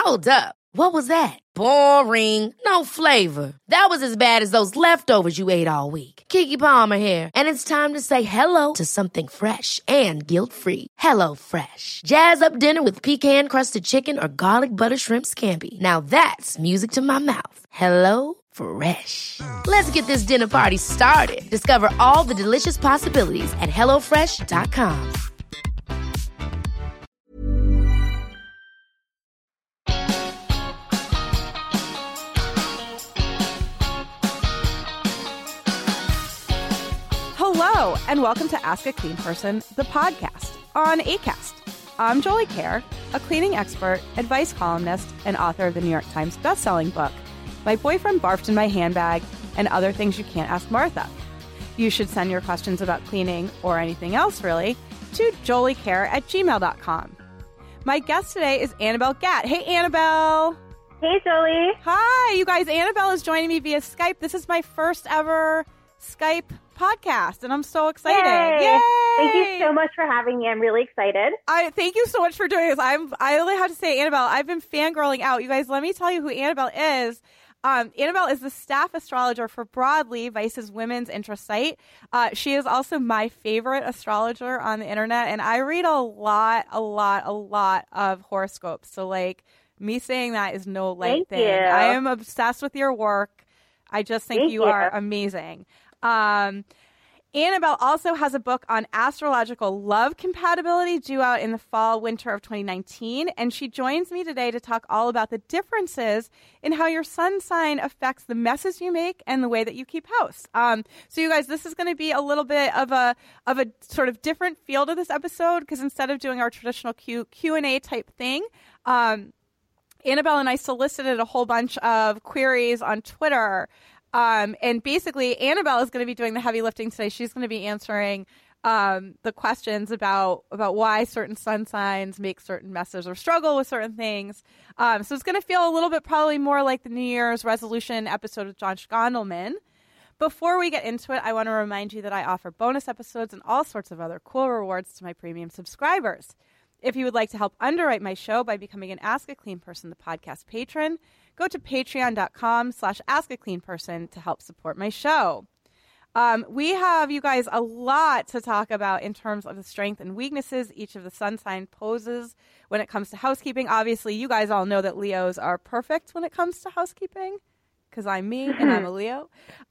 Hold up. What was that? Boring. No flavor. That was as bad as those leftovers you ate all week. Keke Palmer here, and it's time to say hello to something fresh and guilt-free. Hello Fresh. Jazz up dinner with pecan-crusted chicken or garlic butter shrimp scampi. Now that's music to my mouth. Hello Fresh. Let's get this dinner party started. Discover all the delicious possibilities at hellofresh.com. Hello, and welcome to Ask a Clean Person, the podcast on Acast. I'm Jolie Kerr, a cleaning expert, advice columnist, and author of the New York Times bestselling book, My Boyfriend Barfed in My Handbag, and Other Things You Can't Ask Martha. You should send your questions about cleaning, or anything else really, to joliekerr@gmail.com. My guest today is Annabelle Gatt. Hey, Annabelle. Hey, Jolie. Hi, you guys. Annabelle is joining me via Skype. This is my first ever Skype podcast, and I'm so excited. Yay! Thank you so much for having me. I'm really excited. Thank you so much for doing this. I only have to say, Annabelle, I've been fangirling out. You guys, let me tell you who Annabelle is. Annabelle is the staff astrologer for Broadly, Vice's women's interest site. She is also my favorite astrologer on the internet, and I read a lot of horoscopes. So, like, me saying that is no light thing. I am obsessed with your work. I just think you are amazing. Annabelle also has a book on astrological love compatibility due out in the fall/winter of 2019, and she joins me today to talk all about the differences in how your sun sign affects the messes you make and the way that you keep house. So you guys, this is going to be a little bit of a sort of different feel to this episode, because instead of doing our traditional Q&A type thing, Annabelle and I solicited a whole bunch of queries on Twitter. And basically, Annabelle is going to be doing the heavy lifting today. She's going to be answering the questions about why certain sun signs make certain messes or struggle with certain things. So it's going to feel a little bit probably more like the New Year's resolution episode with John Skondelman. Before we get into it, I want to remind you that I offer bonus episodes and all sorts of other cool rewards to my premium subscribers. If you would like to help underwrite my show by becoming an Ask a Clean Person, the podcast patron, go to patreon.com/askacleanperson to help support my show. We have, you guys, a lot to talk about in terms of the strengths and weaknesses each of the sun sign poses when it comes to housekeeping. Obviously, you guys all know that Leos are perfect when it comes to housekeeping, because I'm me and I'm a Leo.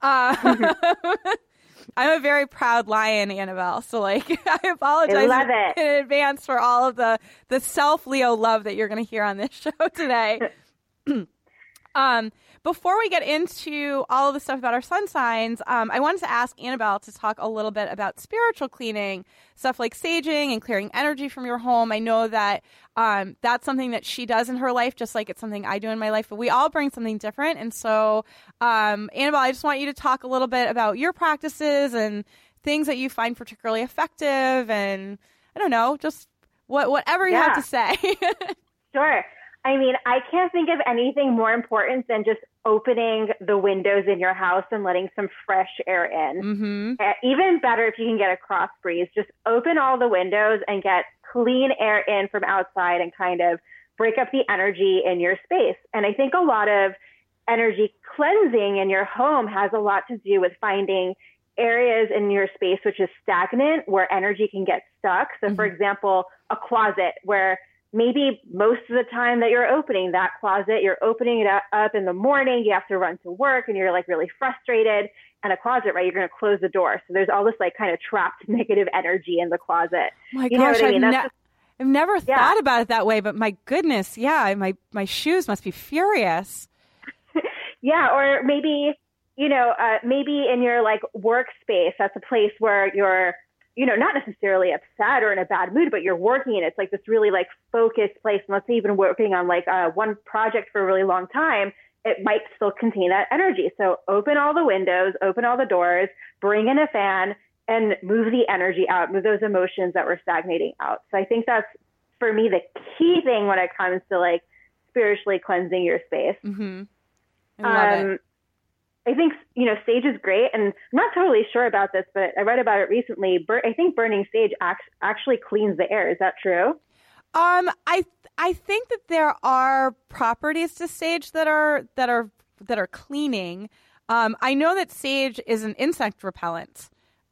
I'm a very proud lion, Annabelle. So, like, I apologize in advance for all of the self-Leo love that you're going to hear on this show today. Before we get into all of the stuff about our sun signs, I wanted to ask Annabelle to talk a little bit about spiritual cleaning, stuff like saging and clearing energy from your home. I know that that's something that she does in her life, just like it's something I do in my life, but we all bring something different. And so, Annabelle, I just want you to talk a little bit about your practices and things that you find particularly effective, and I don't know, just whatever you have to say. Sure. I mean, I can't think of anything more important than just opening the windows in your house and letting some fresh air in. Mm-hmm. Even better if you can get a cross breeze. Just open all the windows and get clean air in from outside and kind of break up the energy in your space. And I think a lot of energy cleansing in your home has a lot to do with finding areas in your space which is stagnant, where energy can get stuck. So, for example, a closet where maybe most of the time that you're opening that closet, you're opening it up in the morning, you have to run to work and you're like really frustrated. And a closet, right, you're going to close the door. So there's all this like kind of trapped negative energy in the closet. My gosh, I mean? I've never thought about it that way, but my goodness, my shoes must be furious. Yeah, or maybe, maybe in your like workspace, that's a place where you're, not necessarily upset or in a bad mood, but you're working and it's like this really like focused place. And let's say you've been working on like one project for a really long time, it might still contain that energy. So open all the windows, open all the doors, bring in a fan and move the energy out, move those emotions that were stagnating out. So I think that's, for me, the key thing when it comes to like spiritually cleansing your space. Mm-hmm. I love it. I think, sage is great. And I'm not totally sure about this, but I read about it recently. I think burning sage actually cleans the air. Is that true? I think that there are properties to sage that are cleaning. I know that sage is an insect repellent.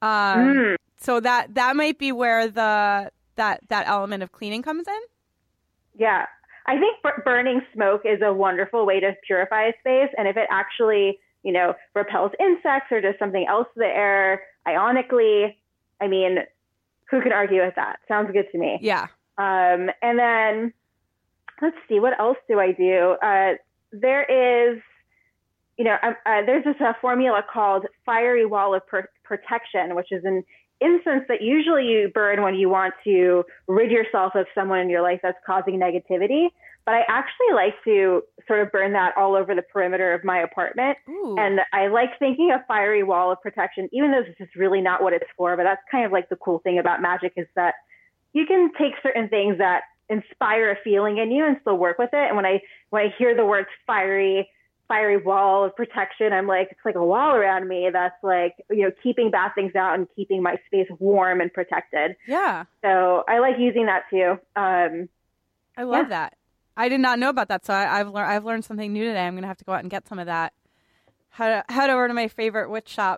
So that might be where that element of cleaning comes in. Yeah. I think burning smoke is a wonderful way to purify a space. And if it actually, repels insects or does something else to the air ionically, I mean, who can argue with that? Sounds good to me. Yeah. And then let's see, what else do I do? There is, there's this formula called fiery wall of protection, which is an incense that usually you burn when you want to rid yourself of someone in your life that's causing negativity. But I actually like to sort of burn that all over the perimeter of my apartment. Ooh. And I like thinking of fiery wall of protection, even though this is really not what it's for. But that's kind of like the cool thing about magic is that you can take certain things that inspire a feeling in you and still work with it. And when I hear the words fiery wall of protection, I'm like, it's like a wall around me that's like, keeping bad things out and keeping my space warm and protected. Yeah. So I like using that too. I love that. I did not know about that. So I've learned something new today. I'm going to have to go out and get some of that. Head over to my favorite witch shop.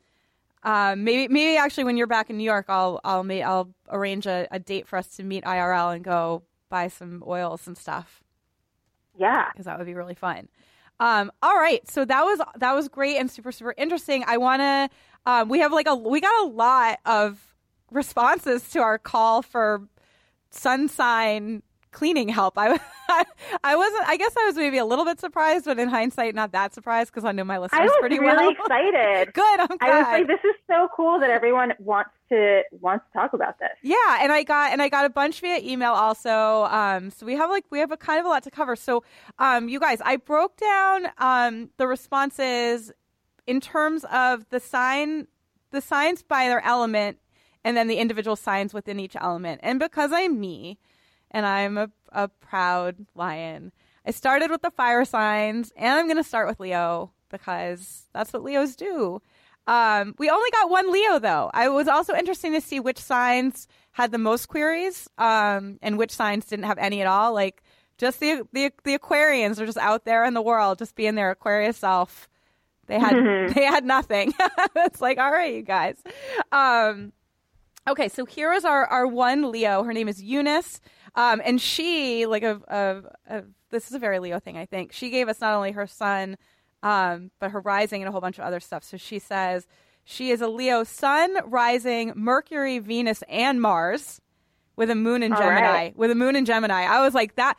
Maybe actually when you're back in New York, I'll arrange a date for us to meet IRL and go buy some oils and stuff. Yeah. Because that would be really fun. All right. So that was great and super, super interesting. I want to, we got a lot of responses to our call for sun sign cleaning help. I guess I was maybe a little bit surprised, but in hindsight, not that surprised because I know my listeners pretty well. I was really excited. Good. I'm glad. I was like, this is so cool that everyone wants to talk about this. Yeah, and I got a bunch via email also. So we have a kind of a lot to cover. So, you guys, I broke down the responses in terms of the signs by their element, and then the individual signs within each element. And because I'm me, and I'm a proud lion, I started with the fire signs, and I'm going to start with Leo because that's what Leos do. We only got one Leo, though. I was also interesting to see which signs had the most queries and which signs didn't have any at all. Like, just the Aquarians are just out there in the world, just being their Aquarius self. They had nothing. It's like, all right, you guys. Okay, so here is our one Leo. Her name is Eunice. And she, this is a very Leo thing, I think. She gave us not only her sun, but her rising and a whole bunch of other stuff. So she says she is a Leo sun, rising, Mercury, Venus, and Mars with a moon in Gemini. Right. With a moon in Gemini. I was like, that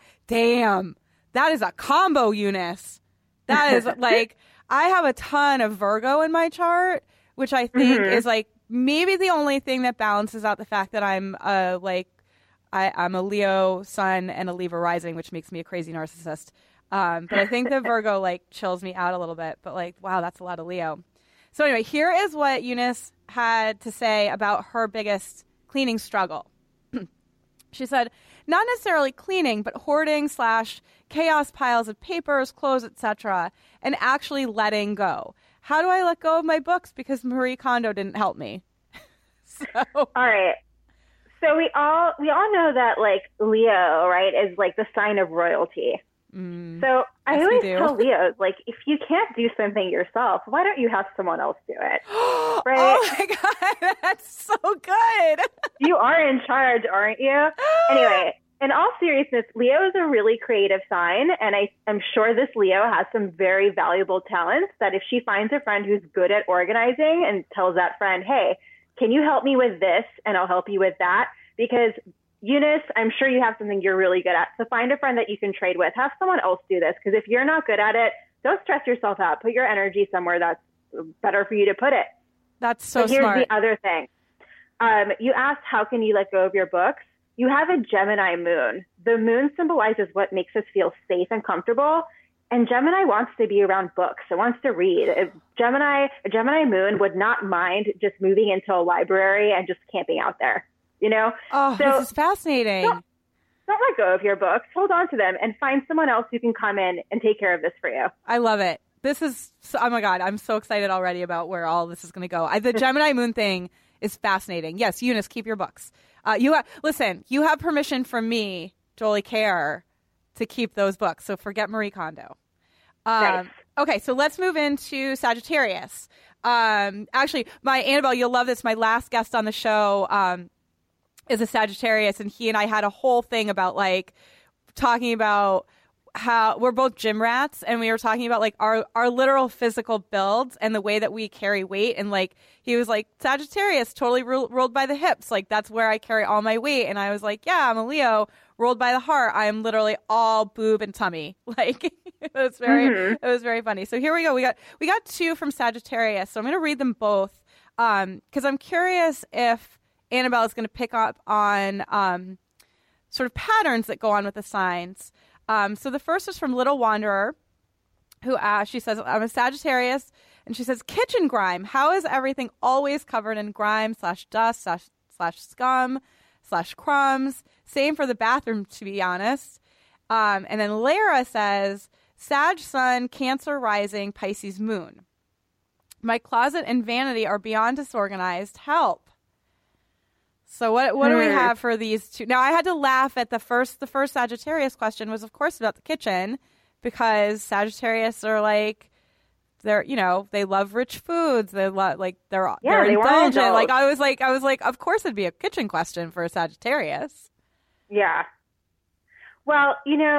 is a combo, Eunice. That is like, I have a ton of Virgo in my chart, which I think is like maybe the only thing that balances out the fact that I'm I'm a Leo sun and a Libra rising, which makes me a crazy narcissist. But I think the Virgo chills me out a little bit. But wow, that's a lot of Leo. So anyway, here is what Eunice had to say about her biggest cleaning struggle. She said, not necessarily cleaning, but hoarding / chaos piles of papers, clothes, etc., and actually letting go. How do I let go of my books because Marie Kondo didn't help me? All right. So we all know that Leo, right, is the sign of royalty. So I always tell Leos, if you can't do something yourself, why don't you have someone else do it? Right? Oh my God, that's so good. You are in charge, aren't you? Anyway, in all seriousness, Leo is a really creative sign, and I'm sure this Leo has some very valuable talents that if she finds a friend who's good at organizing and tells that friend, hey, can you help me with this? And I'll help you with that. Because Eunice, I'm sure you have something you're really good at. So find a friend that you can trade with. Have someone else do this. Because if you're not good at it, don't stress yourself out. Put your energy somewhere that's better for you to put it. That's so here's smart. The other thing. You asked, how can you let go of your books? You have a Gemini moon. The moon symbolizes what makes us feel safe and comfortable. And Gemini wants to be around books. It wants to read. A Gemini moon would not mind just moving into a library and just camping out there. Oh, so this is fascinating. Don't let go of your books. Hold on to them and find someone else who can come in and take care of this for you. I love it. This is, oh my God, I'm so excited already about where all this is going to go. The Gemini moon thing is fascinating. Yes, Eunice, keep your books. Listen, you have permission from me, Jolie Kerr, to keep those books. So forget Marie Kondo. Nice. Okay, so let's move into Sagittarius. Actually, my Annabelle, you'll love this. My last guest on the show is a Sagittarius, and he and I had a whole thing about like talking about how we're both gym rats, and we were talking about like our literal physical builds and the way that we carry weight. And like he was like, Sagittarius, totally ruled by the hips, like that's where I carry all my weight. And I was like, yeah, I'm a Leo, ruled by the heart. I am literally all boob and tummy. Like it was very funny. So here we go. We got two from Sagittarius, so I'm going to read them both because I'm curious if Annabelle is going to pick up on sort of patterns that go on with the signs. So the first is from Little Wanderer, who she says, I'm a Sagittarius, and she says, kitchen grime. How is everything always covered in grime / dust / scum / crumbs? Same for the bathroom, to be honest. And then Lara says, Sag Sun, Cancer Rising, Pisces Moon. My closet and vanity are beyond disorganized. Help. So what do we have for these two? Now, I had to laugh at the first Sagittarius question was, of course, about the kitchen, because Sagittarius are like, they love rich foods. They love they're indulgent. Like I was like, of course it'd be a kitchen question for a Sagittarius. Yeah. Well,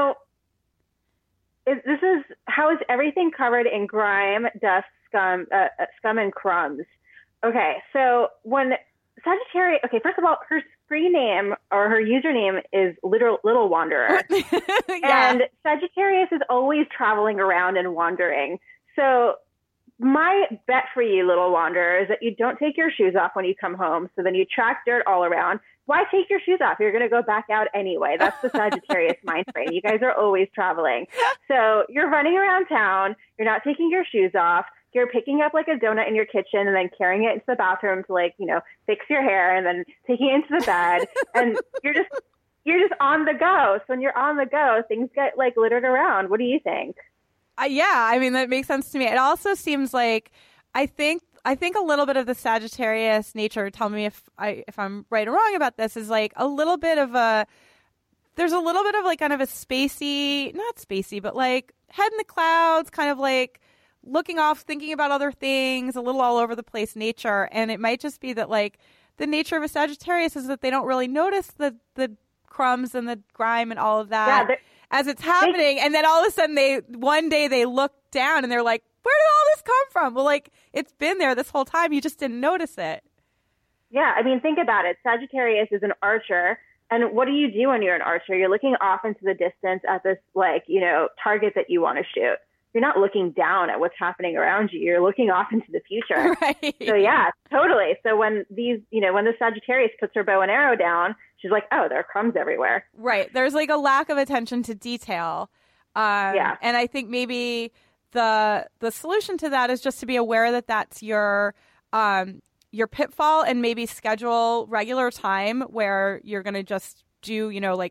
this is how is everything covered in grime, dust, scum, and crumbs. Okay, so when Sagittarius, first of all, her screen name or her username is Little Wanderer. Yeah. And Sagittarius is always traveling around and wandering. So my bet for you, Little Wanderer, is that you don't take your shoes off when you come home. So then you track dirt all around. Why take your shoes off? You're going to go back out anyway. That's the Sagittarius mind frame. You guys are always traveling. So you're running around town. You're not taking your shoes off. You're picking up like a donut in your kitchen and then carrying it into the bathroom to fix your hair and then taking it into the bed. And you're just on the go. So when you're on the go, things get like littered around. What do you think? Yeah, I mean, that makes sense to me. It also seems like I think a little bit of the Sagittarius nature, tell me if I'm right or wrong about this, is like a little bit of there's a little bit of like kind of a spacey, not spacey, but like head in the clouds, kind of like looking off, thinking about other things, a little all over the place nature. And it might just be that like the nature of a Sagittarius is that they don't really notice the crumbs and the grime and all of that as it's happening. And then all of a sudden one day they look down and they're like, where did all this come from? Well, like it's been there this whole time. You just didn't notice it. Yeah. I mean, think about it. Sagittarius is an archer. And what do you do when you're an archer? You're looking off into the distance at this target that you want to shoot. You're not looking down at what's happening around you. You're looking off into the future. Right. So yeah, totally. So when when the Sagittarius puts her bow and arrow down, she's like, oh, there are crumbs everywhere. Right. There's like a lack of attention to detail. And I think maybe the solution to that is just to be aware that that's your pitfall, and maybe schedule regular time where you're going to just do,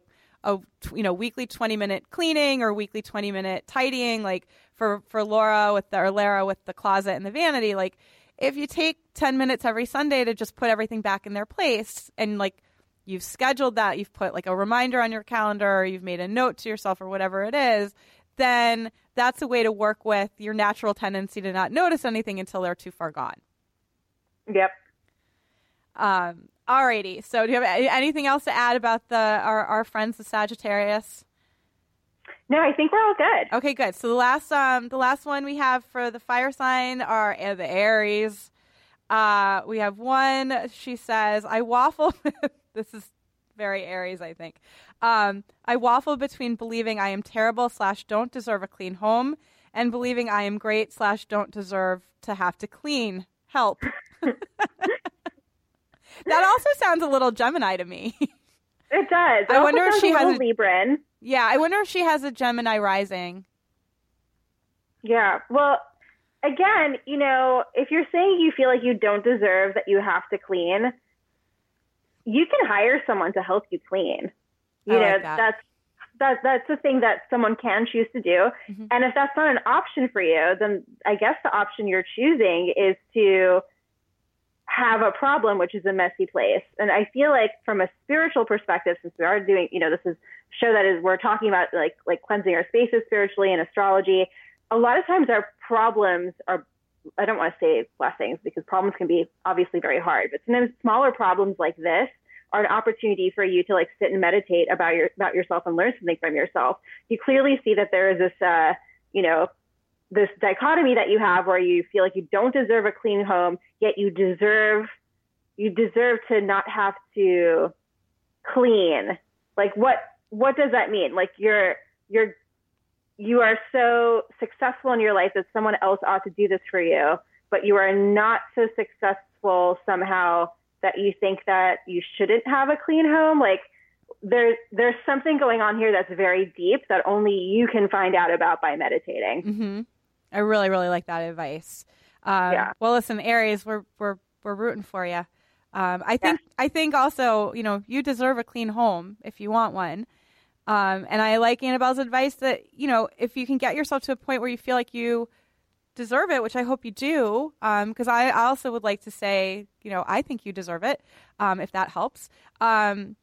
weekly 20-minute cleaning or weekly 20-minute tidying, like for Lara with the closet and the vanity. Like if you take 10 minutes every Sunday to just put everything back in their place, and like you've scheduled that, you've put like a reminder on your calendar, or you've made a note to yourself or whatever it is, then that's a way to work with your natural tendency to not notice anything until they're too far gone. Yep. Alrighty. So do you have anything else to add about our friends, the Sagittarius? No, I think we're all good. Okay, good. So the last one we have for the fire sign are the Aries. We have one. She says, I waffle. This is very Aries, I think. I waffle between believing I am terrible / don't deserve a clean home, and believing I am great / don't deserve to have to clean. Help. That also sounds a little Gemini to me. It does. I wonder if she has a Libran. Yeah, I wonder if she has a Gemini rising. Yeah. Well, again, if you're saying you feel like you don't deserve that you have to clean, you can hire someone to help you clean. That's the thing that someone can choose to do. Mm-hmm. And if that's not an option for you, then I guess the option you're choosing is to have a problem, which is a messy place. And I feel like from a spiritual perspective, since we are doing, this is a show that is, we're talking about like cleansing our spaces spiritually and astrology. A lot of times our problems are, I don't want to say blessings because problems can be obviously very hard, but sometimes smaller problems like this are an opportunity for you to like sit and meditate about yourself and learn something from yourself. You clearly see that there is this, this dichotomy that you have where you feel like you don't deserve a clean home, yet you deserve to not have to clean. Like what does that mean? Like you are so successful in your life that someone else ought to do this for you, but you are not so successful somehow that you think that you shouldn't have a clean home. Like there's something going on here that's very deep that only you can find out about by meditating. Mm-hmm. I really, really like that advice. Yeah. Well, listen, Aries, we're rooting for you. I think also, you deserve a clean home if you want one. And I like Annabelle's advice that, if you can get yourself to a point where you feel like you deserve it, which I hope you do, because I also would like to say, I think you deserve it, if that helps. And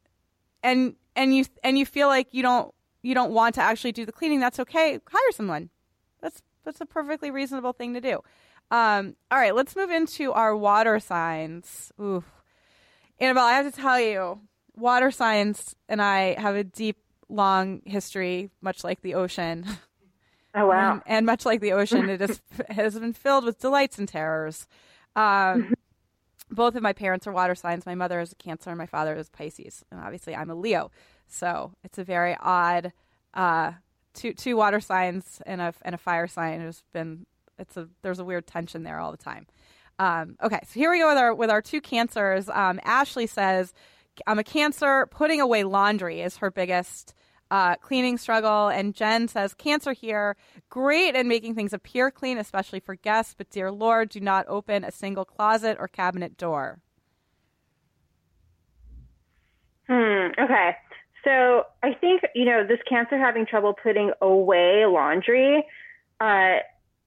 you feel like you don't want to actually do the cleaning, that's okay. Hire someone. That's a perfectly reasonable thing to do. All right, let's move into our water signs. Ooh. Annabelle, I have to tell you, water signs and I have a deep, long history, much like the ocean. Oh, wow. And much like the ocean, it has been filled with delights and terrors. Both of my parents are water signs. My mother is a Cancer and my father is Pisces. And obviously I'm a Leo. So it's a very odd two water signs and a fire sign. There's a weird tension there all the time. Okay, so here we go with our two Cancers. Ashley says, I'm a Cancer. Putting away laundry is her biggest cleaning struggle. And Jen says, Cancer here, great at making things appear clean, especially for guests. But dear Lord, do not open a single closet or cabinet door. Okay. So I think, this Cancer having trouble putting away laundry, I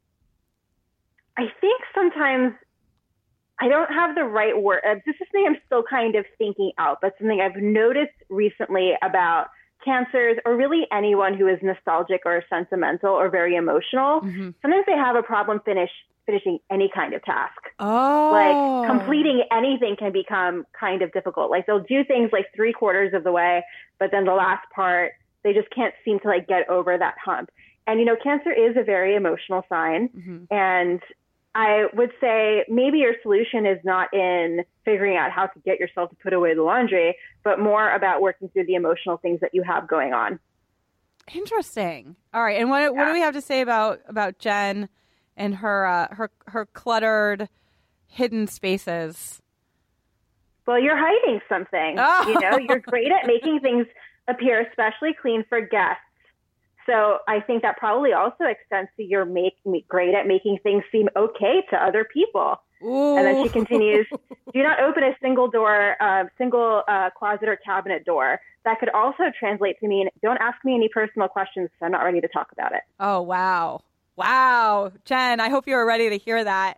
think sometimes I don't have the right word. This is something I'm still kind of thinking out, but something I've noticed recently about Cancers or really anyone who is nostalgic or sentimental or very emotional. Mm-hmm. Sometimes they have a problem finishing any kind of task. Oh. Like completing anything can become kind of difficult. Like they'll do things like 3/4 of the way, but then the last part, they just can't seem to like get over that hump. And, Cancer is a very emotional sign. Mm-hmm. And I would say maybe your solution is not in figuring out how to get yourself to put away the laundry, but more about working through the emotional things that you have going on. Interesting. All right. And what do we have to say about Jen and her cluttered, hidden spaces? Well, you're hiding something. Oh. You're great at making things appear especially clean for guests. So I think that probably also extends to you're great at making things seem okay to other people. Ooh. And then she continues, do not open a single closet or cabinet door. That could also translate to mean don't ask me any personal questions because I'm not ready to talk about it. Oh, wow. Wow. Jen, I hope you were ready to hear that.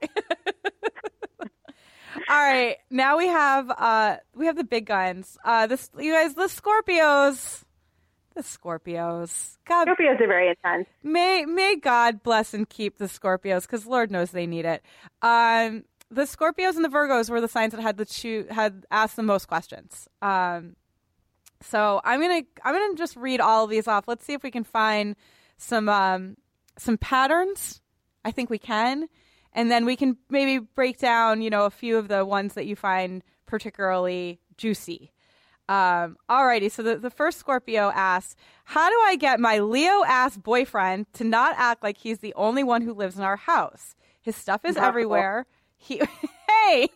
All right. Now we have the big guns. The Scorpios. The Scorpios. God, Scorpios are very intense. May God bless and keep the Scorpios, because Lord knows they need it. The Scorpios and the Virgos were the signs that had asked the most questions. So I'm gonna just read all of these off. Let's see if we can find some patterns. I think we can, and then we can maybe break down a few of the ones that you find particularly juicy. Alrighty, so the first Scorpio asks, how do I get my Leo-ass boyfriend to not act like he's the only one who lives in our house? His stuff is everywhere. Hey!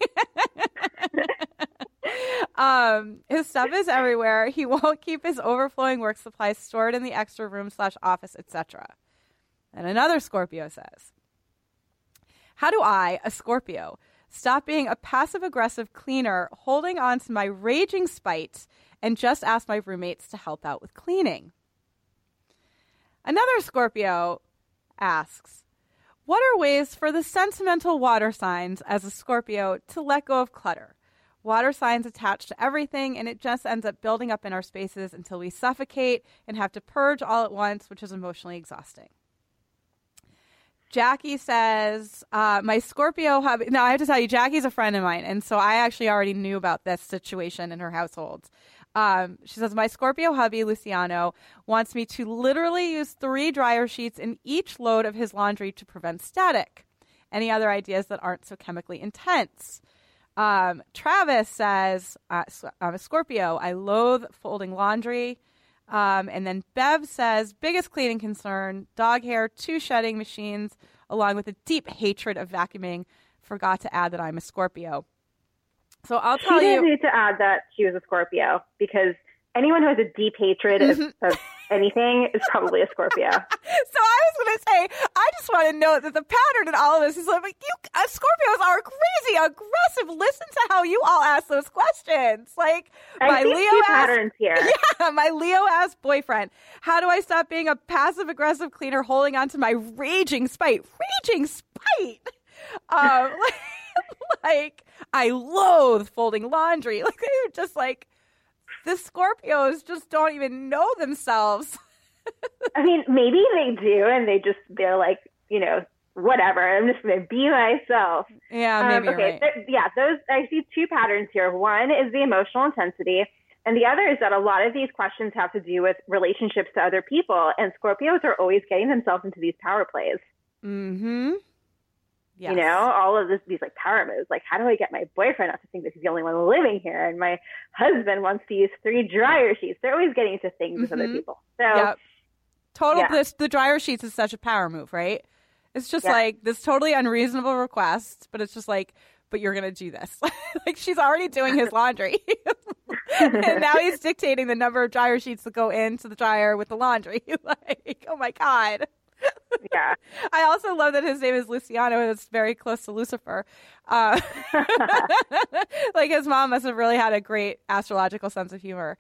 His stuff is everywhere. He won't keep his overflowing work supplies stored in the extra room/office, etc. And another Scorpio says, how do I, a Scorpio, stop being a passive-aggressive cleaner, holding on to my raging spite, and just ask my roommates to help out with cleaning? Another Scorpio asks, What are ways for the sentimental water signs as a Scorpio to let go of clutter? Water signs attach to everything, and it just ends up building up in our spaces until we suffocate and have to purge all at once, which is emotionally exhausting. Jackie says, my Scorpio hubby... Now, I have to tell you, Jackie's a friend of mine, and so I actually already knew about this situation in her household. She says, my Scorpio hubby, Luciano, wants me to literally use 3 dryer sheets in each load of his laundry to prevent static. Any other ideas that aren't so chemically intense? Travis says, I'm a Scorpio. I loathe folding laundry. And then Bev says, biggest cleaning concern, dog hair, 2 shedding machines, along with a deep hatred of vacuuming. Forgot to add that I'm a Scorpio. So I'll tell you. She didn't need to add that she was a Scorpio, because anyone who has a deep hatred of anything is probably a Scorpio. So I was going to say, I just want to note that the pattern in all of this is like, Scorpios are crazy, aggressive. Listen to how you all ask those questions. Like, I see two patterns here. Yeah, my Leo asked boyfriend, how do I stop being a passive-aggressive cleaner holding on to my raging spite? Raging spite! Like, I loathe folding laundry. Like, they're just like, the Scorpios just don't even know themselves. I mean, maybe they do, and they're like, whatever. I'm just going to be myself. Yeah, maybe okay, you're right. Those, I see 2 patterns here. One is the emotional intensity, and the other is that a lot of these questions have to do with relationships to other people, and Scorpios are always getting themselves into these power plays. Mm-hmm. Yes. All of these like power moves. Like, how do I get my boyfriend not to think that he's the only one living here? And my husband wants to use 3 dryer sheets. They're always getting into things with other people. So, the dryer sheets is such a power move, right? It's just like this totally unreasonable request, but it's just like, but you're going to do this. Like, she's already doing his laundry. And now he's dictating the number of dryer sheets that go into the dryer with the laundry. Like, oh my God. Yeah. I also love that his name is Luciano, and it's very close to Lucifer. Like, his mom must have really had a great astrological sense of humor.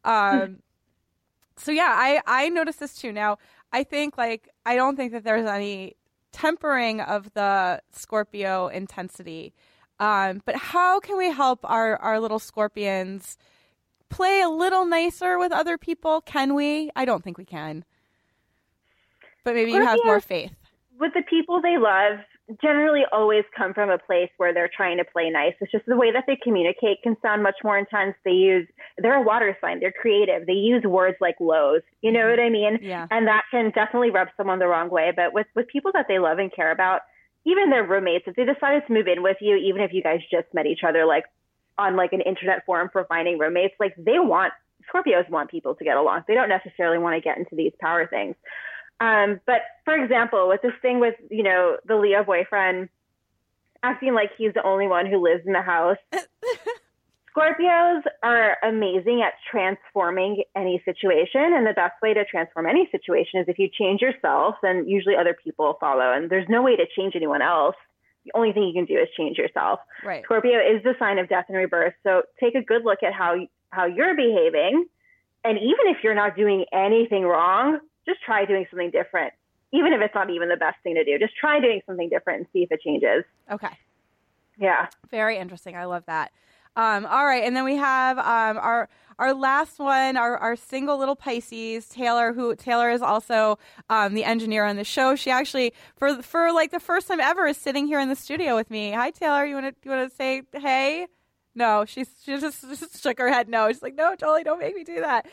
So yeah, I noticed this too. Now, I think I don't think that there's any tempering of the Scorpio intensity. But how can we help our little Scorpions play a little nicer with other people? Can we? I don't think we can. But maybe you have more faith. With the people they love, generally always come from a place where they're trying to play nice. It's just the way that they communicate can sound much more intense. They're a water sign. They're creative. They use words like loathe. You know what I mean? Yeah. And that can definitely rub someone the wrong way. But with people that they love and care about, even their roommates, if they decided to move in with you, even if you guys just met each other, like on like an internet forum for finding roommates, like Scorpios want people to get along. They don't necessarily want to get into these power things. But for example, with this thing with, the Leo boyfriend acting like he's the only one who lives in the house, Scorpios are amazing at transforming any situation. And the best way to transform any situation is if you change yourself, then usually other people follow. And there's no way to change anyone else. The only thing you can do is change yourself. Right. Scorpio is the sign of death and rebirth. So take a good look at how you're behaving. And even if you're not doing anything wrong, just try doing something different. Even if it's not even the best thing to do, just try doing something different and see if it changes. Okay. Yeah. Very interesting. I love that. All right. And then we have our last one, our single little Pisces, Taylor, Taylor is also the engineer on the show. She actually, for like the first time ever, is sitting here in the studio with me. Hi, Taylor. You want to say hey? No, she just shook her head. No, she's like, no, Jolie, don't make me do that.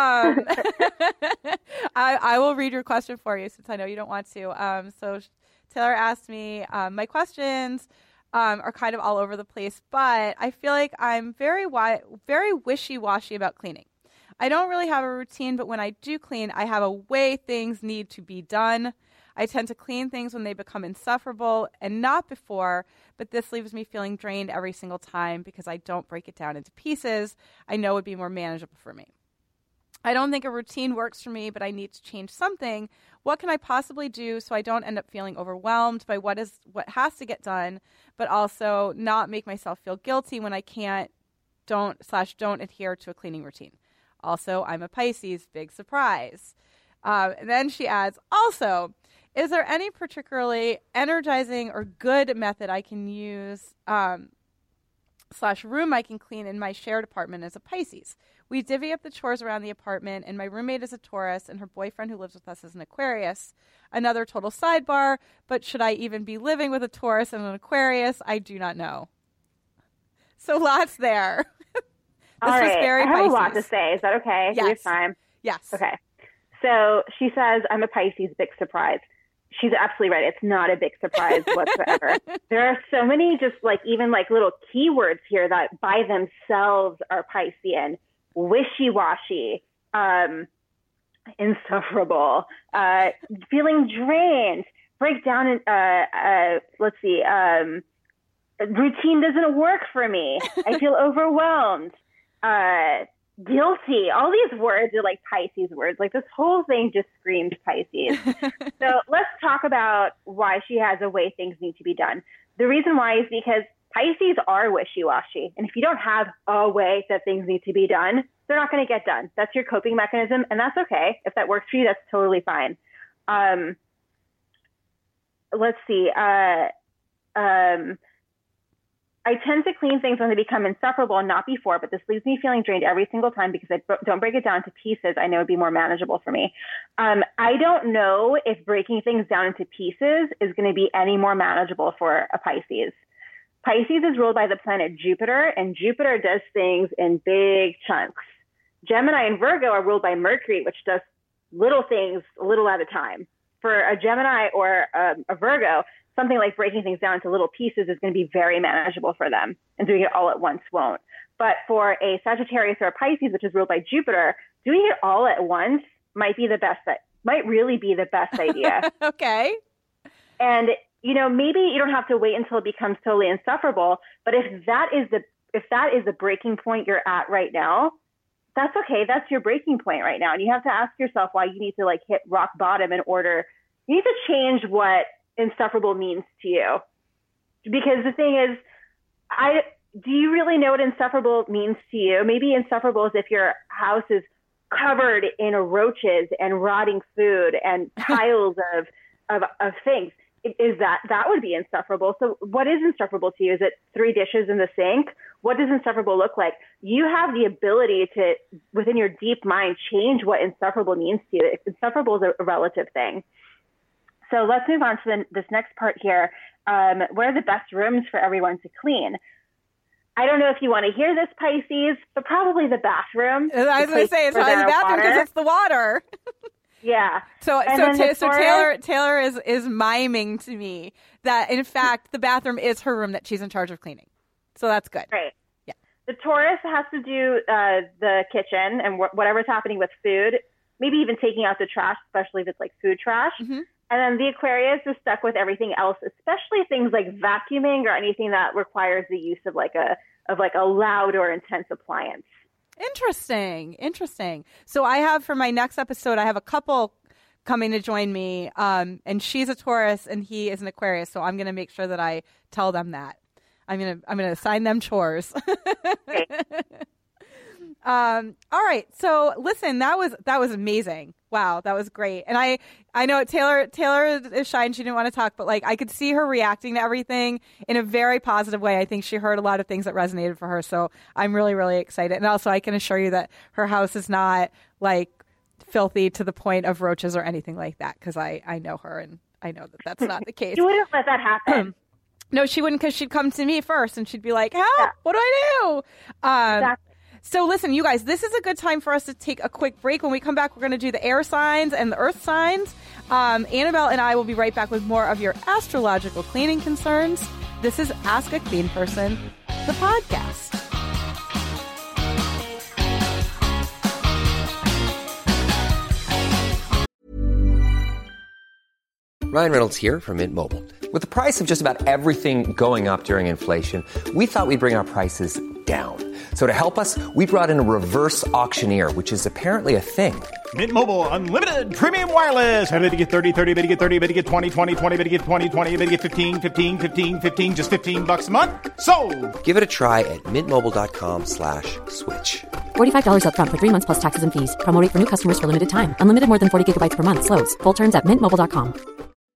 I will read your question for you since I know you don't want to. So Taylor asked me, my questions are kind of all over the place, but I feel like I'm very wishy-washy about cleaning. I don't really have a routine, but when I do clean, I have a way things need to be done. I tend to clean things when they become insufferable and not before, but this leaves me feeling drained every single time because I don't break it down into pieces I know would be more manageable for me. I don't think a routine works for me, but I need to change something. What can I possibly do so I don't end up feeling overwhelmed by what has to get done, but also not make myself feel guilty when I don't adhere to a cleaning routine? Also, I'm a Pisces, big surprise. And then she adds, also, Is there any particularly energizing or good method I can use / room I can clean in my shared apartment as a Pisces? We divvy up the chores around the apartment, and my roommate is a Taurus, and her boyfriend who lives with us is an Aquarius. Another total sidebar, but should I even be living with a Taurus and an Aquarius? I do not know. So lots there. All right. I have Pisces. a lot to say. Is that okay? Yes. Do we have time? Yes. Okay. So she says, I'm a Pisces, big surprise. She's absolutely right. It's not a big surprise whatsoever. There are so many just even little keywords here that by themselves are Piscean. Wishy-washy, insufferable, feeling drained, break down, routine doesn't work for me. I feel overwhelmed, guilty. All these words are like Pisces words. Like this whole thing just screams Pisces. So let's talk about why she has a way things need to be done. The reason why is because Pisces are wishy-washy. And if you don't have a way that things need to be done, they're not going to get done. That's your coping mechanism, and that's okay. If that works for you, that's totally fine. Let's see. I tend to clean things when they become insufferable and not before, but this leaves me feeling drained every single time because I don't break it down to pieces. I know it'd be more manageable for me. I don't know if breaking things down into pieces is going to be any more manageable for a Pisces. Pisces is ruled by the planet Jupiter, and Jupiter does things in big chunks. Gemini and Virgo are ruled by Mercury, which does little things a little at a time. For a Gemini or a Virgo, something like breaking things down into little pieces is going to be very manageable for them, and doing it all at once won't. But for a Sagittarius or a Pisces, which is ruled by Jupiter, doing it all at once might really be the best idea. Okay. And maybe you don't have to wait until it becomes totally insufferable, but if that is the breaking point you're at right now, that's okay. That's your breaking point right now. And you have to ask yourself why you need to hit rock bottom you need to change what insufferable means to you. Because the thing is, do you really know what insufferable means to you? Maybe insufferable is if your house is covered in roaches and rotting food and piles of things. Is that would be insufferable. So what is insufferable to you? Is it 3 dishes in the sink? What does insufferable look like? You have the ability to, within your deep mind, change what insufferable means to you. Insufferable is a relative thing. So let's move on to this next part here. Where are the best rooms for everyone to clean? I don't know if you want to hear this, Pisces, but probably the bathroom. I was going to say, it's probably the bathroom because it's the water. Yeah. So Taylor is miming to me that, in fact, the bathroom is her room that she's in charge of cleaning. So that's good. Right. Yeah. The Taurus has to do the kitchen and whatever's happening with food, maybe even taking out the trash, especially if it's food trash. Mm-hmm. And then the Aquarius is stuck with everything else, especially things like vacuuming or anything that requires the use of a loud or intense appliance. Interesting. So I have, for my next episode, I have a couple coming to join me, and she's a Taurus and he is an Aquarius. So I'm going to make sure that I tell them that. I'm going to assign them chores. Okay. All right. So listen, that was amazing. Wow, that was great. And I know Taylor is shy and she didn't want to talk, but I could see her reacting to everything in a very positive way. I think she heard a lot of things that resonated for her. So I'm really, really excited. And also I can assure you that her house is not filthy to the point of roaches or anything like that, because I know her and I know that that's not the case. You wouldn't let that happen. No, she wouldn't, because she'd come to me first and she'd be like, help, yeah. What do I do? Exactly. So listen, you guys, this is a good time for us to take a quick break. When we come back, we're going to do the air signs and the earth signs. Annabelle and I will be right back with more of your astrological cleaning concerns. This is Ask a Clean Person, the podcast. Ryan Reynolds here from Mint Mobile. With the price of just about everything going up during inflation, we thought we'd bring our prices down. So to help us, we brought in a reverse auctioneer, which is apparently a thing. Mint Mobile Unlimited Premium Wireless. How to get 30, 30, bit to get 30, bit to get 20, 20, 20, bit to get 20, 20, bit to get 15, 15, 15, 15, just $15 a month? Sold! Give it a try at mintmobile.com/switch. $45 up front for 3 months plus taxes and fees. Promo rate for new customers for limited time. Unlimited more than 40 gigabytes per month. Slows full terms at mintmobile.com.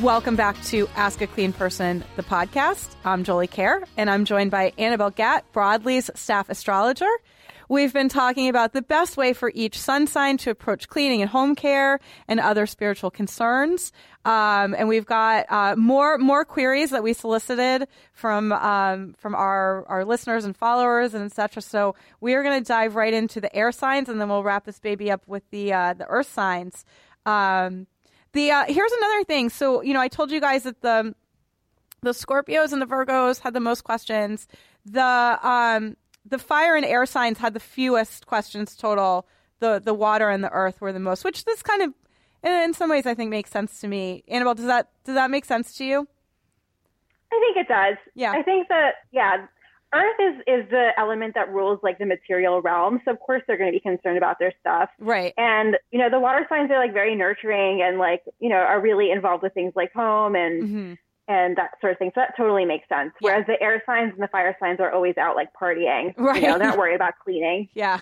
Welcome back to Ask a Clean Person, the podcast. I'm Jolie Kerr, and I'm joined by Annabelle Gatt, Broadly's staff astrologer. We've been talking about the best way for each sun sign to approach cleaning and home care and other spiritual concerns. And we've got more queries that we solicited from our listeners and followers and et cetera. So we are going to dive right into the air signs, and then we'll wrap this baby up with the earth signs. Here's another thing. So, I told you guys that the Scorpios and the Virgos had the most questions. The fire and air signs had the fewest questions total. The water and the earth were the most, which this kind of, in some ways, I think makes sense to me. Annabelle, does that make sense to you? I think it does. Yeah. I think that, Earth is the element that rules like the material realm. So of course they're going to be concerned about their stuff. Right. And, the water signs are like very nurturing and like, are really involved with things like home and that sort of thing. So that totally makes sense. Yeah. Whereas the air signs and the fire signs are always out like partying. Right. They're not worried about cleaning. Yeah.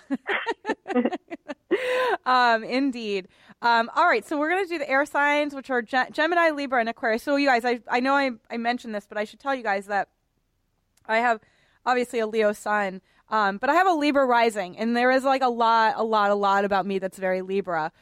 Indeed. All right. So we're going to do the air signs, which are Gemini, Libra, and Aquarius. So you guys, I know I mentioned this, but I should tell you guys that I have obviously a Leo sun, but I have a Libra rising, and there is like a lot about me that's very Libra.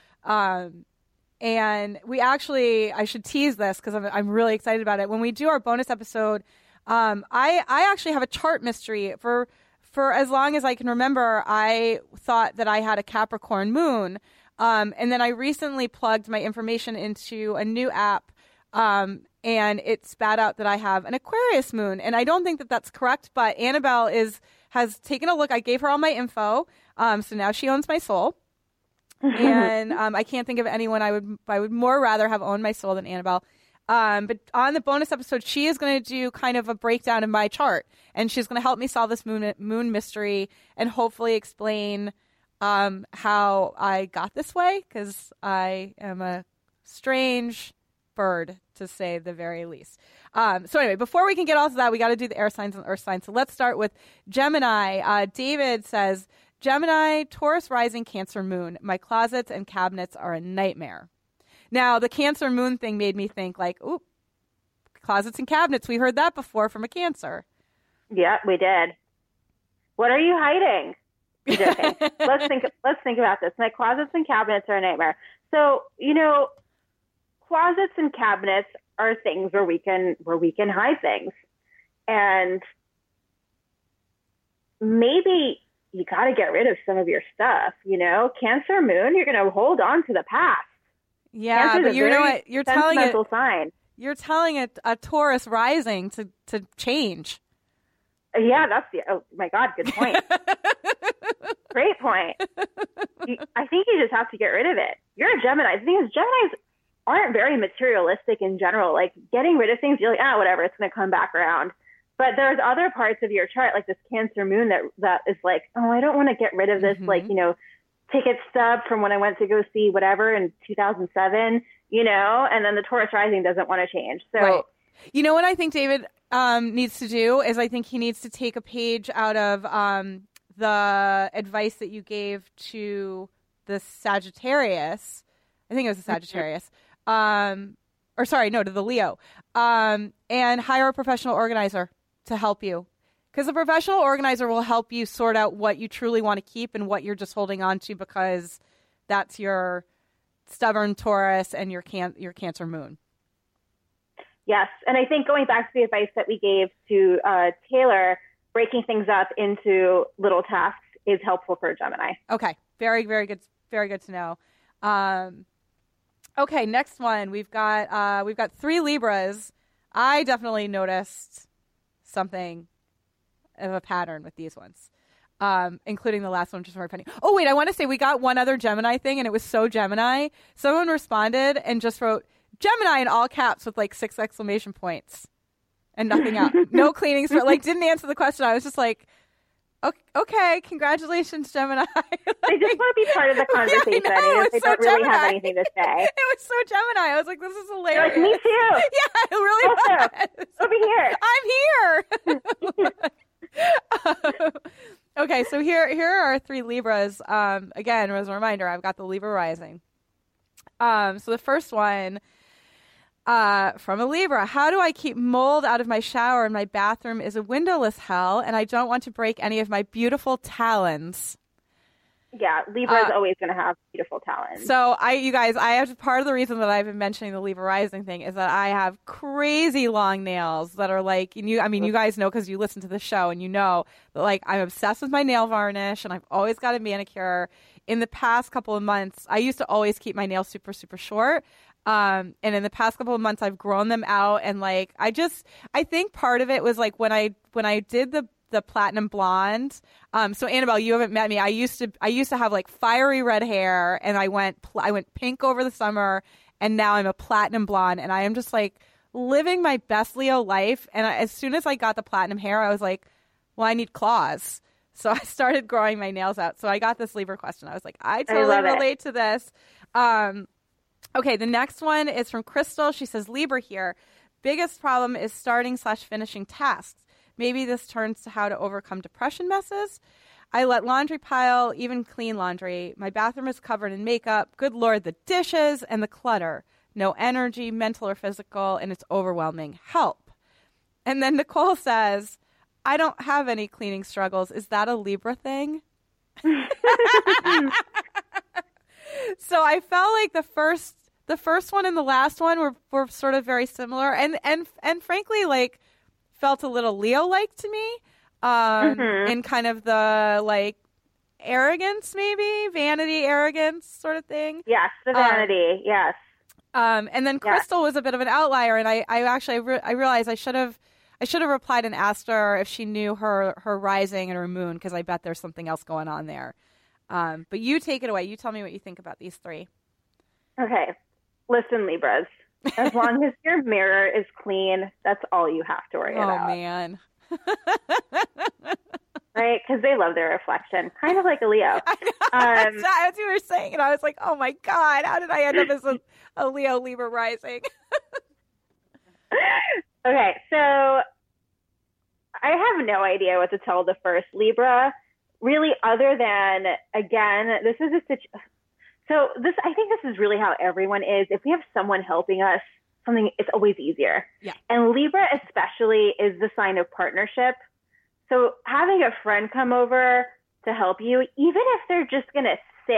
And we actually, I should tease this because I'm really excited about it. When we do our bonus episode, I actually have a chart mystery. For as long as I can remember, I thought that I had a Capricorn moon. And then I recently plugged my information into a new app, and it spat out that I have an Aquarius moon. And I don't think that that's correct, but Annabelle has taken a look. I gave her all my info, so now she owns my soul. And I can't think of anyone I would more rather have owned my soul than Annabelle. But on the bonus episode, she is going to do kind of a breakdown of my chart, and she's going to help me solve this moon mystery and hopefully explain how I got this way, because I am a strange bird, to say the very least. So anyway, before we can get all to that, we got to do the air signs and earth signs. So let's start with Gemini. David says, Gemini, Taurus rising, Cancer moon. My closets and cabinets are a nightmare. Now, the Cancer moon thing made me think like, ooh, closets and cabinets. We heard that before from a Cancer. Yeah, we did. What are you hiding? Okay. Let's think about this. My closets and cabinets are a nightmare. So, closets and cabinets are things where we can hide things. And maybe you got to get rid of some of your stuff, Cancer moon, you're going to hold on to the past. Yeah, Cancer's but you know what? You're telling it. Sign. You're telling it a Taurus rising to change. Yeah, oh my God, good point. Great point. I think you just have to get rid of it. You're a Gemini. The thing is, Geminis aren't very materialistic in general. Like getting rid of things, you're like, whatever, it's going to come back around. But there's other parts of your chart, like this Cancer moon, that is like, I don't want to get rid of this, ticket stub from when I went to go see whatever in 2007, and then the Taurus rising doesn't want to change. So, right. You know what I think David needs to do is I think he needs to take a page out of the advice that you gave to the Sagittarius. I think it was the Sagittarius. To the Leo. And hire a professional organizer to help you. Because the professional organizer will help you sort out what you truly want to keep and what you're just holding on to because that's your stubborn Taurus and your Cancer moon. Yes. And I think going back to the advice that we gave to Taylor, breaking things up into little tasks is helpful for Gemini. Okay. Very, very good. Very good to know. Okay. Next one. We've got 3 Libras. I definitely noticed something of a pattern with these ones, including the last one, which is very funny. Oh, wait, I want to say we got one other Gemini thing, and it was so Gemini. Someone responded and just wrote Gemini in all caps with like 6 exclamation points and nothing else. No cleaning, didn't answer the question. I was just like, okay, congratulations, Gemini. They just want to be part of the conversation. Yeah, I know, they don't really have anything to say. It was so Gemini. I was like, this is hilarious. You're like, me too. Yeah, it really was. Over here. I'm here. Okay, so here are our 3 Libras. Again, as a reminder, I've got the Libra rising. So the first one, From a Libra, how do I keep mold out of my shower and my bathroom is a windowless hell and I don't want to break any of my beautiful talons? Yeah, Libra is always going to have beautiful talons. So you guys, I have part of the reason that I've been mentioning the Libra rising thing is that I have crazy long nails that are like, you guys know because you listen to the show and you know that like I'm obsessed with my nail varnish and I've always got a manicure. In the past couple of months, I used to always keep my nails super, super short. And in the past couple of months, I've grown them out. And like, I think part of it was like when I did the platinum blonde. So Annabelle, you haven't met me. I used to have like fiery red hair and I went pink over the summer and now I'm a platinum blonde and I am just like living my best Leo life. And as soon as I got the platinum hair, I was like, well, I need claws. So I started growing my nails out. So I got this Libra question. I was like, I totally relate to this. Okay. The next one is from Crystal. She says, Libra here. Biggest problem is starting/finishing tasks. Maybe this turns to how to overcome depression messes. I let laundry pile, even clean laundry. My bathroom is covered in makeup. Good Lord, the dishes and the clutter. No energy, mental or physical, and it's overwhelming. Help. And then Nicole says, I don't have any cleaning struggles. Is that a Libra thing? So I felt like the first one and the last one were sort of very similar. And frankly, like, felt a little Leo-like to me, in kind of the like arrogance, maybe vanity, arrogance sort of thing. Yes, the vanity. Yes. And then Crystal was a bit of an outlier, and I realized I should have replied and asked her if she knew her rising and her moon, because I bet there's something else going on there. But you take it away. You tell me what you think about these three. Okay, listen, Libras. As long as your mirror is clean, that's all you have to worry about. Oh, man. Right? Because they love their reflection. Kind of like a Leo. That's what you were saying. And I was like, oh, my God, how did I end up as a Leo Libra rising? Okay, so I have no idea what to tell the first Libra, really, other than, again, this is a situation. So I think this is really how everyone is. If we have someone helping us, it's always easier. Yeah. And Libra especially is the sign of partnership. So having a friend come over to help you, even if they're just going to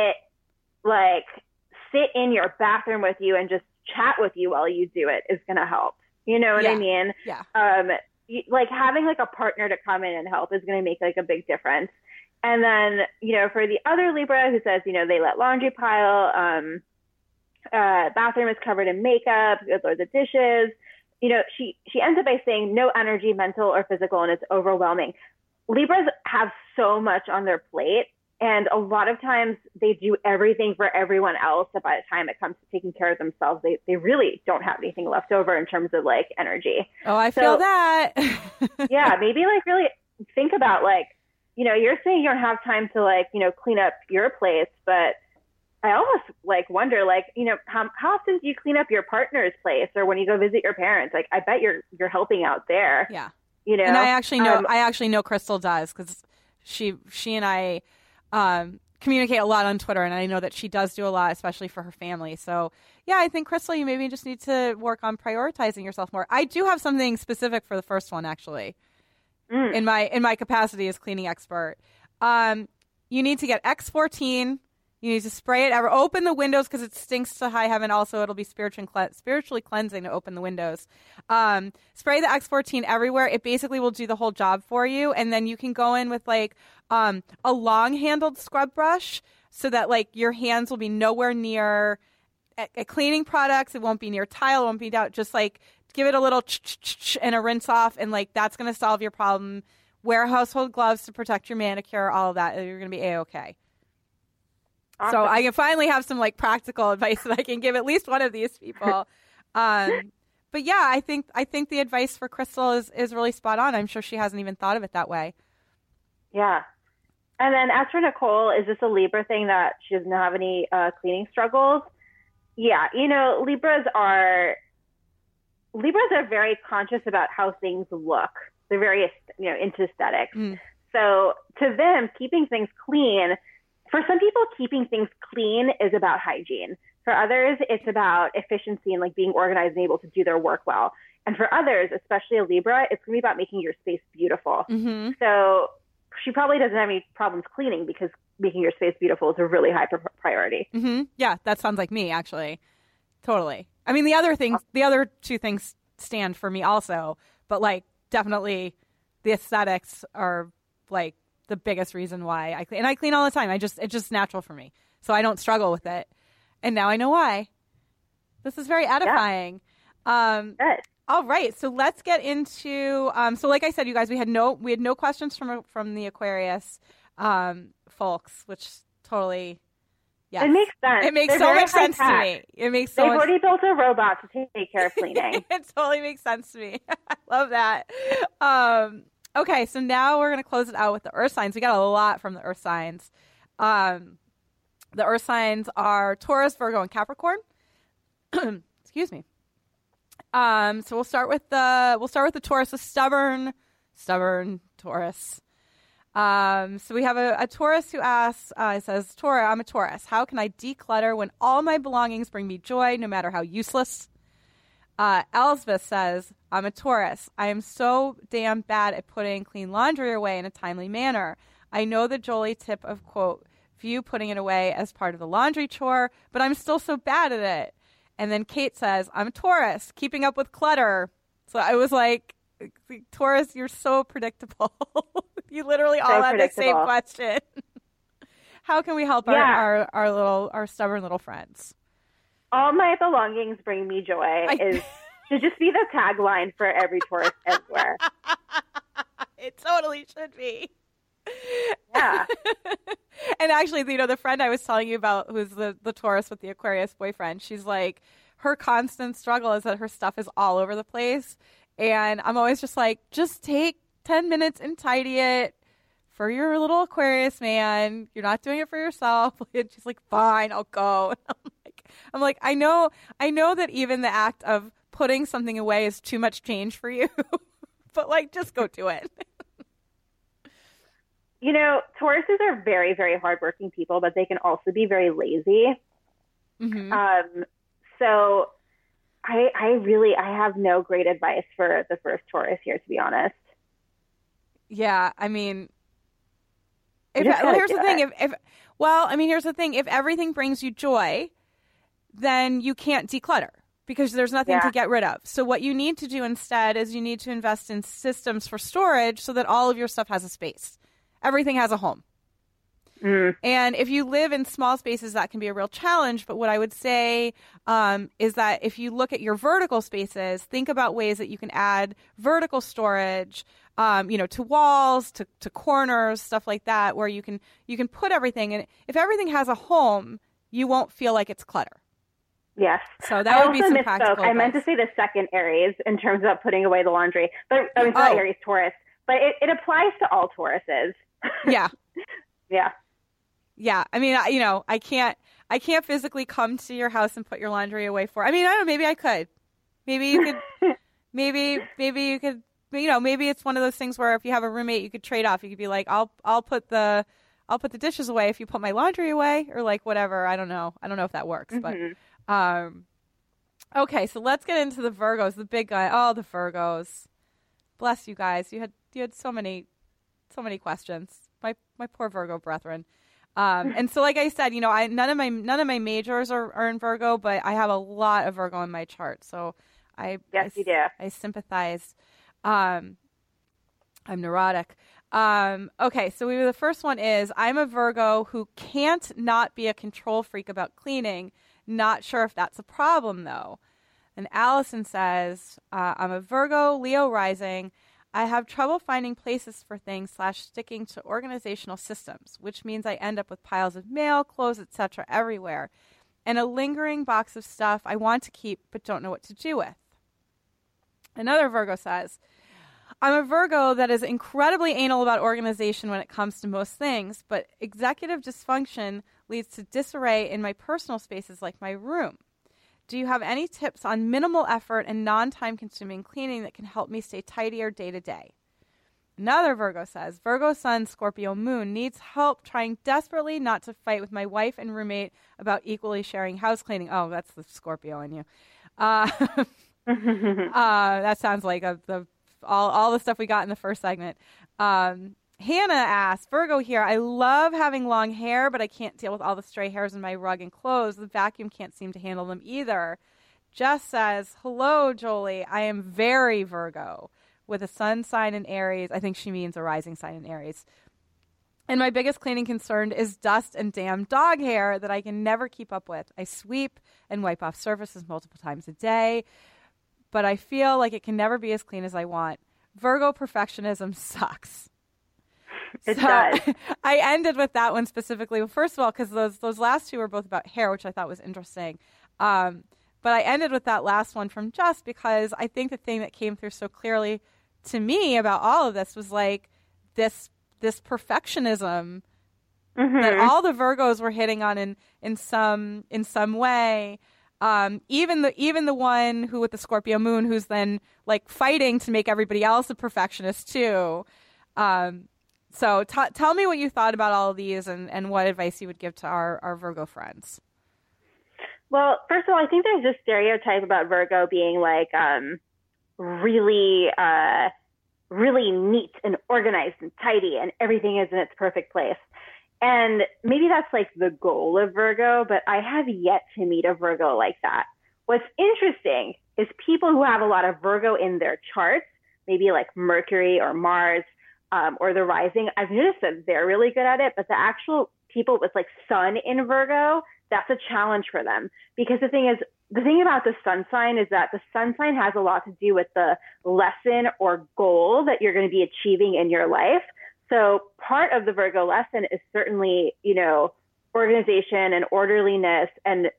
sit in your bathroom with you and just chat with you while you do it is going to help. You know what I mean? Yeah. Like having like a partner to come in and help is going to make like a big difference. And then, for the other Libra who says, they let laundry pile, bathroom is covered in makeup, good Lord, the dishes, she ends up by saying no energy, mental or physical, and it's overwhelming. Libras have so much on their plate, and a lot of times they do everything for everyone else. But by the time it comes to taking care of themselves, they really don't have anything left over in terms of like energy. Oh, I feel that. Yeah, maybe like really think about like, you're saying you don't have time to clean up your place, but I almost wonder how often do you clean up your partner's place or when you go visit your parents? Like, I bet you're helping out there. Yeah. And I actually know Crystal does, because she and I communicate a lot on Twitter, and I know that she does do a lot, especially for her family. So yeah, I think Crystal, you maybe just need to work on prioritizing yourself more. I do have something specific for the first one, actually. In my capacity as cleaning expert. You need to get X14. You need to spray it. Open the windows because it stinks to high heaven. Also, it'll be spiritually cleansing to open the windows. Spray the X14 everywhere. It basically will do the whole job for you. And then you can go in with a long-handled scrub brush so that your hands will be nowhere near cleaning products. It won't be near tile. It won't be out. Just give it a little and a rinse off, and that's going to solve your problem. Wear household gloves to protect your manicure, all of that. You're going to be A-okay. Awesome. So I can finally have some practical advice that I can give at least one of these people. But yeah, I think the advice for Crystal is really spot on. I'm sure she hasn't even thought of it that way. Yeah. And then as for Nicole, is this a Libra thing that she doesn't have any cleaning struggles? Yeah. Libras are very conscious about how things look. They're very, into aesthetics. So to them, keeping things clean, for some people, keeping things clean is about hygiene. For others, it's about efficiency and like being organized and able to do their work well. And for others, especially a Libra, it's going to be about making your space beautiful. Mm-hmm. So she probably doesn't have any problems cleaning because making your space beautiful is a really high priority. Mm-hmm. Yeah, that sounds like me, actually. Totally. I mean, the other two things stand for me also, but like definitely the aesthetics are like the biggest reason why I clean. And I clean all the time. It's just natural for me. So I don't struggle with it. And now I know why. This is very edifying. Yeah. Good. All right, so let's get into. So, like I said, you guys, we had no questions from the Aquarius folks, which totally, yes, it makes sense. It makes so much sense to me. It makes so. They've already built a robot to take care of cleaning. It totally makes sense to me. I love that. Okay, so now we're gonna close it out with the Earth signs. We got a lot from the Earth signs. The Earth signs are Taurus, Virgo, and Capricorn. Excuse me. So we'll start with the Taurus, the stubborn Taurus. So we have a Taurus who asks, it says, I'm a Taurus. How can I declutter when all my belongings bring me joy, no matter how useless? Elsbeth says, I'm a Taurus. I am so damn bad at putting clean laundry away in a timely manner. I know the Jolie tip of, quote, view putting it away as part of the laundry chore, but I'm still so bad at it. And then Kate says, I'm a Taurus, keeping up with clutter. So I was like, Taurus, you're so predictable. You literally all have the same question. How can we help our stubborn little friends? All my belongings bring me joy should just be the tagline for every Taurus everywhere. It totally should be. Yeah. And actually, the friend I was telling you about, who's the Taurus with the Aquarius boyfriend, she's like, her constant struggle is that her stuff is all over the place. And I'm always just like, just take 10 minutes and tidy it for your little Aquarius man. You're not doing it for yourself. And she's like, fine, I'll go. And I'm like, I know that even the act of putting something away is too much change for you, but like, just go do it. You know, Tauruses are very, very hardworking people, but they can also be very lazy. Mm-hmm. So I have no great advice for the first Taurus here, to be honest. Yeah, I mean, here's the thing. If everything brings you joy, then you can't declutter because there's nothing to get rid of. So what you need to do instead is you need to invest in systems for storage so that all of your stuff has a space. Everything has a home. Mm. And if you live in small spaces, that can be a real challenge. But what I would say is that if you look at your vertical spaces, think about ways that you can add vertical storage, to walls, to corners, stuff like that, where you can put everything. And if everything has a home, you won't feel like it's clutter. Yes. So that would be some practical advice. I meant to say the second Aries in terms of putting away the laundry. But I mean, not Aries, Taurus. But it applies to all Tauruses. Yeah. Yeah. Yeah. I mean, I can't physically come to your house and put your laundry away for. I mean, I don't know. Maybe I could. Maybe you could. maybe you could. Maybe it's one of those things where if you have a roommate, you could trade off. You could be like, I'll put the dishes away if you put my laundry away, or like whatever. I don't know if that works, mm-hmm. but okay. So let's get into the Virgos, the big guy. Oh, the Virgos. Bless you guys. You had so many questions. My poor Virgo brethren. And so, like I said, none of my majors are in Virgo, but I have a lot of Virgo in my chart. So you do. I sympathize. I'm neurotic. Okay, so the first one is, I'm a Virgo who can't not be a control freak about cleaning. Not sure if that's a problem, though. And Allison says, I'm a Virgo, Leo rising. I have trouble finding places for things / sticking to organizational systems, which means I end up with piles of mail, clothes, etc. everywhere, and a lingering box of stuff I want to keep but don't know what to do with. Another Virgo says, I'm a Virgo that is incredibly anal about organization when it comes to most things, but executive dysfunction leads to disarray in my personal spaces like my room. Do you have any tips on minimal effort and non-time consuming cleaning that can help me stay tidier day to day? Another Virgo says, Virgo sun, Scorpio moon, needs help trying desperately not to fight with my wife and roommate about equally sharing house cleaning. Oh, that's the Scorpio in you. That sounds like all the stuff we got in the first segment. Hannah asks, Virgo here, I love having long hair, but I can't deal with all the stray hairs in my rug and clothes. The vacuum can't seem to handle them either. Jess says, hello, Jolie. I am very Virgo with a sun sign in Aries. I think she means a rising sign in Aries. And my biggest cleaning concern is dust and damn dog hair that I can never keep up with. I sweep and wipe off surfaces multiple times a day, but I feel like it can never be as clean as I want. Virgo perfectionism sucks. It does. I ended with that one specifically. Well, first of all, because those last two were both about hair, which I thought was interesting. But I ended with that last one from Jess because I think the thing that came through so clearly to me about all of this was like this perfectionism that all the Virgos were hitting on in some way. Even the one who with the Scorpio moon, who's then like fighting to make everybody else a perfectionist too. So tell me what you thought about all of these and what advice you would give to our Virgo friends. Well, first of all, I think there's this stereotype about Virgo being like really neat and organized and tidy and everything is in its perfect place. And maybe that's like the goal of Virgo, but I have yet to meet a Virgo like that. What's interesting is people who have a lot of Virgo in their charts, maybe like Mercury or Mars or the rising, I've noticed that they're really good at it, but the actual people with like sun in Virgo, that's a challenge for them. Because the thing about the sun sign is that the sun sign has a lot to do with the lesson or goal that you're going to be achieving in your life. So part of the Virgo lesson is certainly, organization and orderliness. And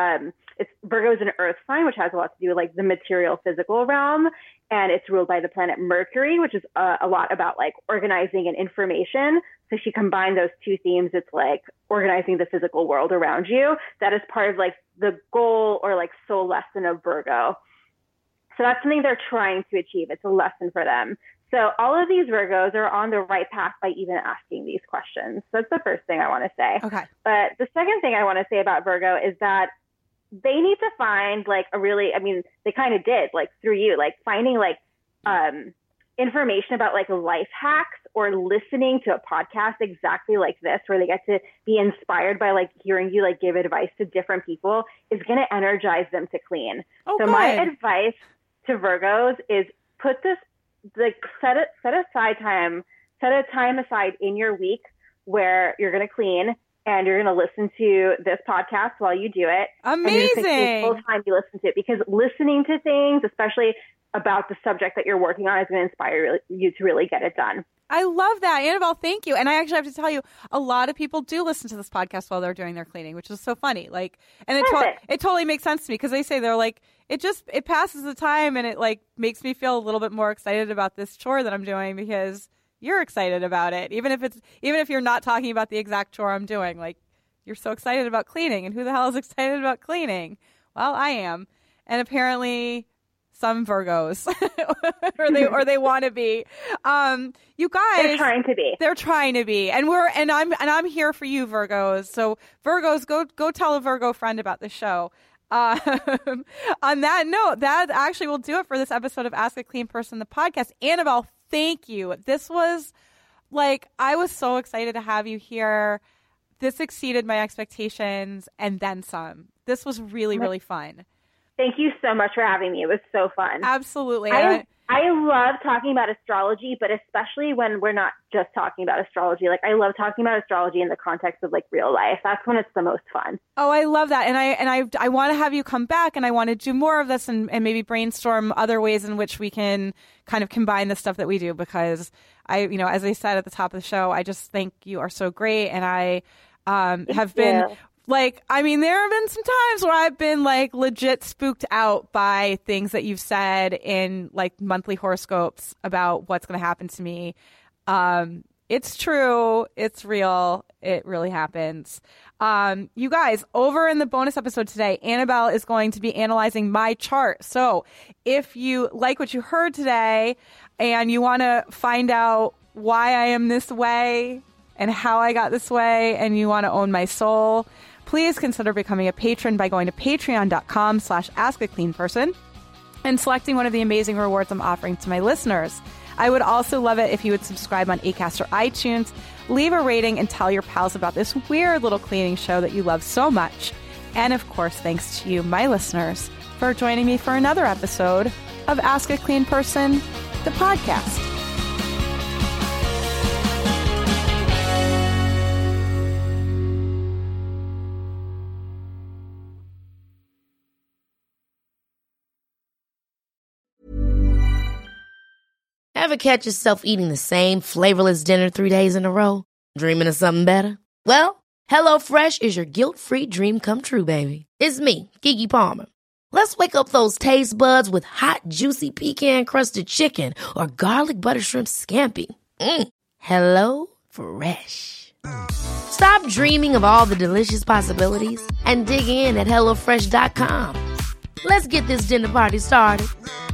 Virgo is an earth sign, which has a lot to do with like the material physical realm. And it's ruled by the planet Mercury, which is a lot about like organizing and information. So if you combine those two themes, it's like organizing the physical world around you. That is part of like the goal or like soul lesson of Virgo. So that's something they're trying to achieve. It's a lesson for them. So all of these Virgos are on the right path by even asking these questions. So that's the first thing I want to say. Okay. But the second thing I want to say about Virgo is that they need to find like they kind of did like through you, like finding like information about like life hacks or listening to a podcast exactly like this, where they get to be inspired by like hearing you like give advice to different people is going to energize them to clean. Oh, so good. My advice to Virgos is put this, like set a time aside in your week where you're going to clean and you're going to listen to this podcast while you do it. Amazing. And full time you listen to it, because listening to things, especially about the subject that you're working on, is going to inspire you to really get it done. I love that. Annabelle, thank you. And I actually have to tell you, a lot of people do listen to this podcast while they're doing their cleaning, which is so funny. Like, and it totally makes sense to me, because they say they're like, it passes the time and it like makes me feel a little bit more excited about this chore that I'm doing because you're excited about it. Even if you're not talking about the exact chore I'm doing, like you're so excited about cleaning, and who the hell is excited about cleaning? Well, I am. And apparently some Virgos or they want to be. You guys, they're trying to be. And I'm here for you, Virgos. So Virgos, go tell a Virgo friend about the show. On that note, that actually will do it for this episode of Ask a Clean Person, the podcast. Annabelle, thank you. This was like, I was so excited to have you here. This exceeded my expectations and then some. This was really, really fun. Thank you so much for having me. It was so fun. Absolutely. I love talking about astrology, but especially when we're not just talking about astrology. Like, I love talking about astrology in the context of like real life. That's when it's the most fun. Oh, I love that. And I want to have you come back, and I want to do more of this and maybe brainstorm other ways in which we can kind of combine the stuff that we do, because as I said at the top of the show, I just think you are so great. And I have been like, there have been some times where I've been like legit spooked out by things that you've said in like monthly horoscopes about what's going to happen to me It's true. It's real. It really happens. You guys, over in the bonus episode today, Annabelle is going to be analyzing my chart. So if you like what you heard today and you want to find out why I am this way and how I got this way, and you want to own my soul, please consider becoming a patron by going to patreon.com/askacleanperson and selecting one of the amazing rewards I'm offering to my listeners. I would also love it if you would subscribe on Acast or iTunes, leave a rating, and tell your pals about this weird little cleaning show that you love so much. And of course, thanks to you, my listeners, for joining me for another episode of Ask a Clean Person, the podcast. Ever catch yourself eating the same flavorless dinner 3 days in a row? Dreaming of something better? Well, HelloFresh is your guilt-free dream come true, baby. It's me, Keke Palmer. Let's wake up those taste buds with hot, juicy pecan-crusted chicken or garlic butter shrimp scampi. Hello Fresh. Stop dreaming of all the delicious possibilities and dig in at HelloFresh.com. Let's get this dinner party started.